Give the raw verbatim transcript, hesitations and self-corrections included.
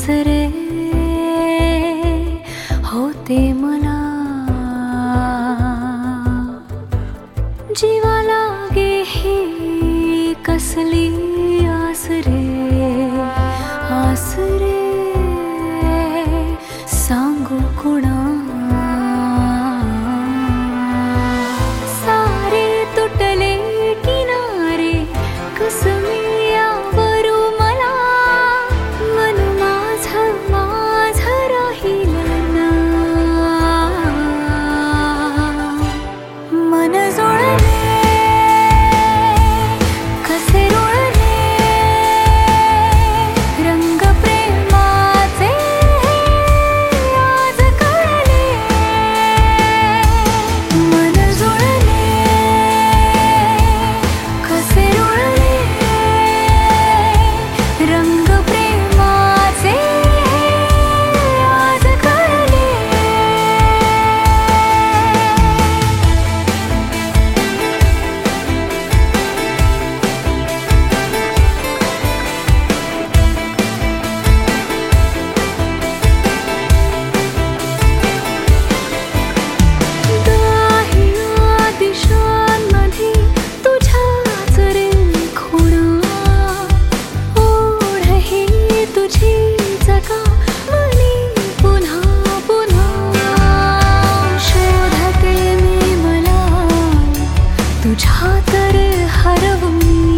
आसरे होते मला, जीवा लागे ही कसली आसरे, आसरे सांगू कुणा, सारे तुटले किनारे कसमी आवरू मला, मन माझं माझं राहिलं ना, मन जुळले कसे रुळले रंग प्रेमाचे आज कळले, मन जुळले कसे रुळले रंग प्रेमाचे आज कळले. दाहिया दिशांमध्ये तुझ्याच रे खुणा, ओढ ही तुझीच का मनी पुन्हा पुन्हा, शोधते मी मला तुझ्यात रे हरवून.